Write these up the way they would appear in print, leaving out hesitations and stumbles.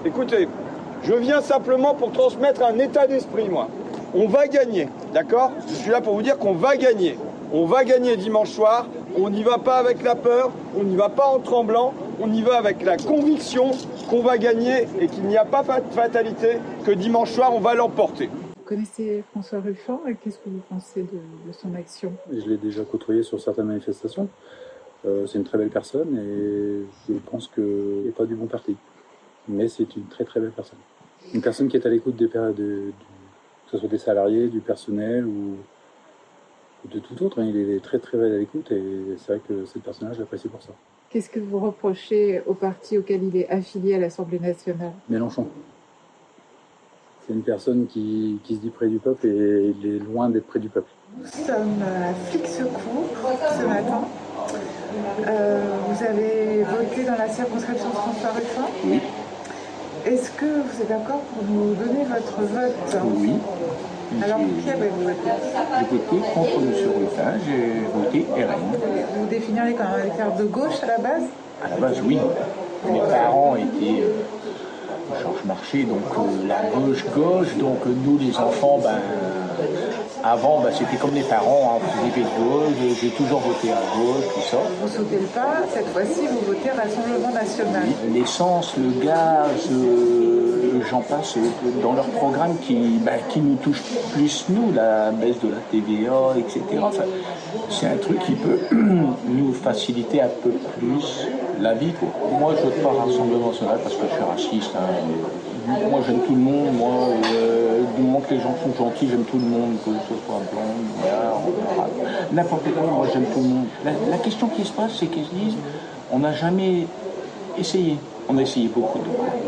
Écoutez, je viens simplement pour transmettre un état d'esprit, moi. On va gagner, d'accord? Je suis là pour vous dire qu'on va gagner. On va gagner dimanche soir. On n'y va pas avec la peur, on n'y va pas en tremblant, on y va avec la conviction qu'on va gagner et qu'il n'y a pas de fatalité, que dimanche soir, on va l'emporter. Vous connaissez François Ruffin et qu'est-ce que vous pensez de son action? Je l'ai déjà côtoyé sur certaines manifestations. C'est une très belle personne et je pense qu'il n'est pas du bon parti. Mais c'est une très très belle personne. Une personne qui est à l'écoute que ce soit des salariés, du personnel ou de tout autre. Il est très très à l'écoute et c'est vrai que cette personnage, je l'apprécie pour ça. Qu'est-ce que vous reprochez au parti auquel il est affilié à l'Assemblée nationale? Mélenchon. C'est une personne qui se dit près du peuple et il est loin d'être près du peuple. Nous sommes à Flix-Secours ce matin. Vous avez voté dans la circonscription François Ruffin? Oui. Est-ce que vous êtes d'accord pour nous donner votre vote? Oui. Alors, qui avez-vous voté? J'ai voté contre M. Ruffin, j'ai voté RN. Vous vous définirez comme un électeur de gauche à la base? À la base, oui. Mes parents étaient Georges Marchais, donc la gauche. Donc nous, les enfants, avant, c'était comme les parents, on faisait de gauche. J'ai toujours voté à gauche, tout ça. Vous ne sautez le pas, cette fois-ci, vous votez Rassemblement National. Oui. L'essence, le gaz, j'en passe dans leur programme qui nous touche plus, nous, la baisse de la TVA, etc. Enfin, c'est un truc qui peut nous faciliter un peu plus la vie, quoi. Moi, je vote pas Rassemblement National parce que je suis raciste. Moi, j'aime tout le monde. Du moment que les gens sont gentils, j'aime tout le monde, que ce soit blanc, noir, n'importe quoi. Moi, j'aime tout le monde. La question qui se passe, c'est qu'ils se disent, on n'a jamais essayé. On a essayé beaucoup de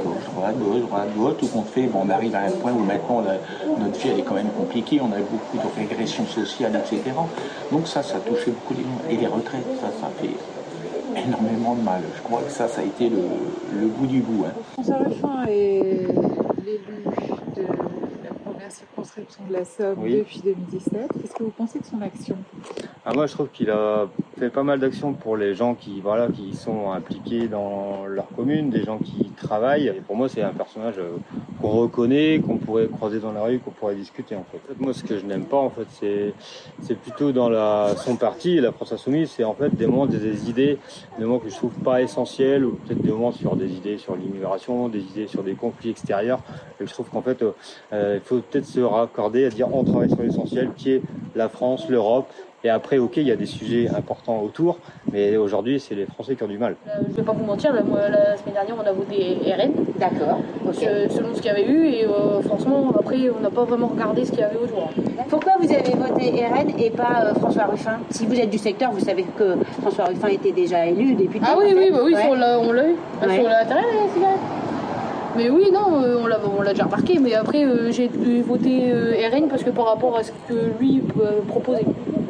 gauche, tout compte fait. On arrive à un point où maintenant notre vie elle est quand même compliquée. On a beaucoup de régression sociale, etc. Donc ça touchait beaucoup les gens. Et les retraites, ça fait énormément de mal. Je crois que ça a été le bout du bout. François Ruffin est l'élu de la première circonscription de la Somme depuis 2017. Qu'est-ce que vous pensez de son action? Moi, je trouve qu'il a fait pas mal d'actions pour les gens qui sont impliqués dans leur commune, des gens qui travaillent. Et pour moi, c'est un personnage qu'on reconnaît, qu'on pourrait croiser dans la rue, qu'on pourrait discuter, en fait. Moi, ce que je n'aime pas, en fait, c'est plutôt dans son parti, la France Insoumise, c'est en fait des moments, des idées, des moments que je trouve pas essentiels, ou peut-être des moments sur des idées sur l'immigration, des idées sur des conflits extérieurs. Et je trouve qu'en fait, il faut peut-être se raccorder à dire on travaille sur l'essentiel, qui est la France, l'Europe. Et après, ok, il y a des sujets importants autour, mais aujourd'hui, c'est les Français qui ont du mal. Je ne vais pas vous mentir, la semaine dernière, on a voté RN. D'accord. Selon ce qu'il y avait eu, et franchement, après, on n'a pas vraiment regardé ce qu'il y avait autour. Pourquoi vous avez voté RN et pas François Ruffin? Si vous êtes du secteur, vous savez que François Ruffin était déjà élu député. Ah oui, oui, ouais. on l'a eu. Sur l'intérêt, la cigarette. Mais oui, non, on l'a déjà remarqué, mais après, j'ai voté RN parce que par rapport à ce que lui proposait.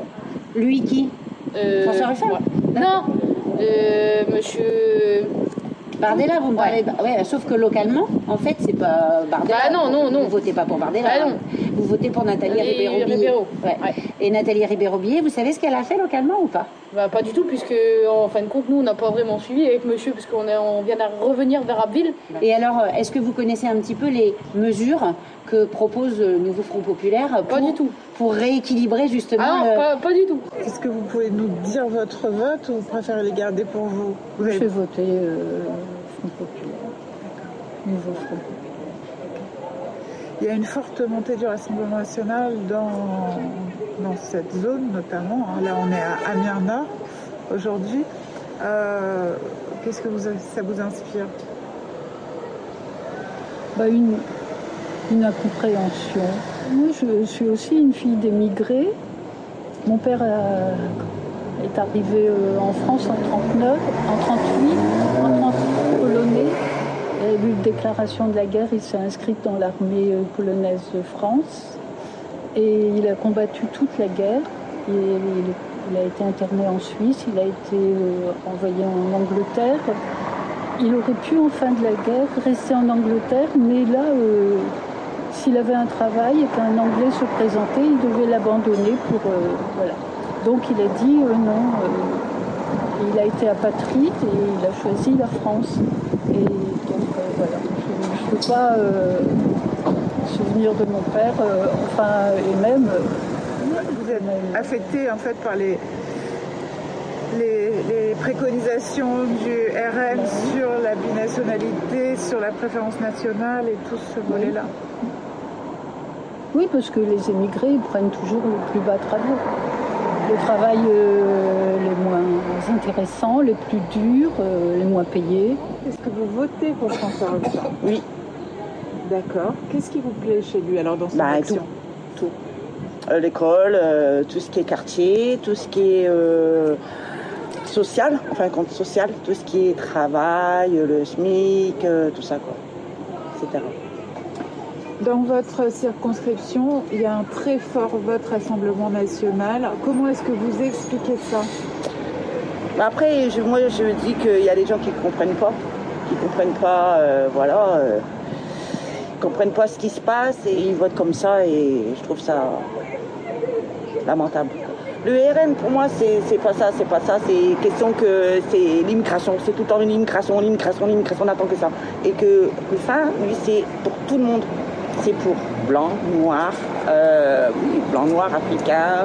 Lui qui? François Ruffin? Ouais. Non, monsieur Bardella, vous me parlez. Ouais, sauf que localement, en fait, c'est pas Bardella. Ah non. Vous votez pas pour Bardella. Ah non. Vous votez pour Nathalie Ribéro-Billet. Ouais. Et Nathalie Ribéro-Billet, vous savez ce qu'elle a fait localement ou pas? Pas du tout, puisque en fin de compte, nous, on n'a pas vraiment suivi avec monsieur, puisqu'on vient de revenir vers Abbeville. Et alors, est-ce que vous connaissez un petit peu les mesures que propose le nouveau Front Populaire Pas du tout. Pour rééquilibrer justement... Ah non, pas du tout. Est-ce que vous pouvez nous dire votre vote ou vous préférez les garder pour vous? Je vais voter Front Populaire. Nouveau Front Populaire. Il y a une forte montée du Rassemblement National dans cette zone notamment. Là, on est à Amiens-Nord aujourd'hui. Qu'est-ce que ça vous inspire? Une incompréhension. Moi, je suis aussi une fille d'émigrés. Mon père est arrivé en France en 1939, en 1938, en 1938, polonais. Il a eu une déclaration de la guerre, il s'est inscrit dans l'armée polonaise de France et il a combattu toute la guerre. Il a été interné en Suisse, il a été envoyé en Angleterre. Il aurait pu, en fin de la guerre, rester en Angleterre, mais là, s'il avait un travail et qu'un Anglais se présentait, il devait l'abandonner pour... voilà. Donc il a dit non. Il a été apatride et il a choisi la France. Et donc voilà, ne peux pas souvenir de mon père, et même... Vous êtes affecté en fait par les préconisations du RN sur la binationalité, sur la préférence nationale et tout ce volet-là. Oui, parce que les émigrés ils prennent toujours le plus bas travail. Le travail les moins intéressants, les plus durs, les moins payés. Est-ce que vous votez pour François Ruffin? Oui. D'accord. Qu'est-ce qui vous plaît chez lui alors dans son action? Tout. L'école, tout ce qui est quartier, tout ce qui est social, compte social, tout ce qui est travail, le SMIC, tout ça, quoi, etc. Dans votre circonscription, il y a un très fort vote Rassemblement National. Comment est-ce que vous expliquez ça? Après, moi, je dis qu'il y a des gens qui ne comprennent pas. Qui ne comprennent pas, comprennent pas ce qui se passe et ils votent comme ça et je trouve ça lamentable. Le RN, pour moi, c'est pas ça. C'est question que c'est l'immigration. C'est tout le temps une immigration, on attend que ça. Et que Ruffin, lui, c'est pour tout le monde. C'est pour blanc, noir, africain,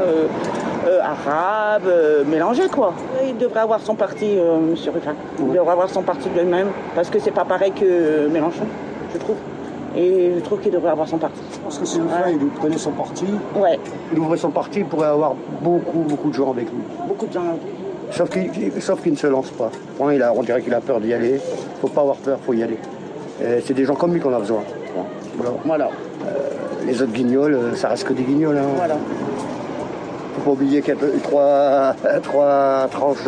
arabe, mélangé, quoi. Il devrait avoir son parti, M. Ruffin. Il devrait avoir son parti de lui-même, parce que c'est pas pareil que Mélenchon, je trouve. Et je trouve qu'il devrait avoir son parti. Parce que si Ruffin, il prenait son parti, il ouvrait son parti, il pourrait avoir beaucoup de gens avec lui. Beaucoup de gens avec lui. Sauf qu'il ne se lance pas. On dirait qu'il a peur d'y aller. Faut pas avoir peur, faut y aller. C'est des gens comme lui qu'on a besoin. Voilà. Les autres guignols, ça reste que des guignols. Hein. Voilà. Faut pas oublier qu'il y a trois tranches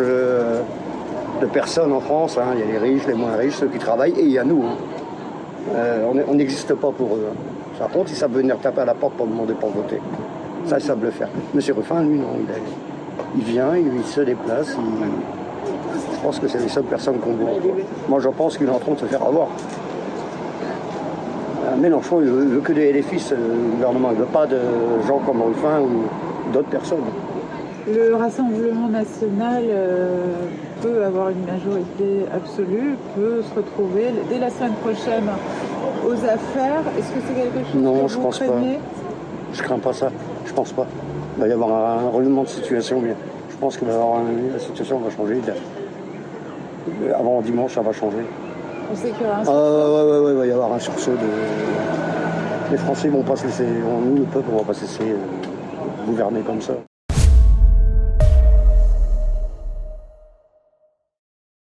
de personnes en France. Hein. Il y a les riches, les moins riches, ceux qui travaillent, et il y a nous. Hein. On n'existe pas pour eux. Par contre, ils savent venir taper à la porte pour demander pour voter. Ça, ils savent le faire. Monsieur Ruffin, lui, non. Il vient, il se déplace. Je pense que c'est les seules personnes qu'on voit. Moi, je pense qu'il est en train de se faire avoir. Mélenchon, il veut que des fils du gouvernement. Il ne veut pas de gens comme Ruffin ou d'autres personnes. Le Rassemblement National peut avoir une majorité absolue, peut se retrouver dès la semaine prochaine aux affaires. Est-ce que c'est quelque chose que vous craignez? Je crains pas ça. Je pense pas. Il va y avoir un règlement de situation. Mais je pense que la situation va changer. Avant dimanche, ça va changer. On sait qu'il y aura un sursaut. Il va y avoir un sursaut Les Français vont pas se laisser. Nous, le peuple, on va pas se laisser gouverner comme ça.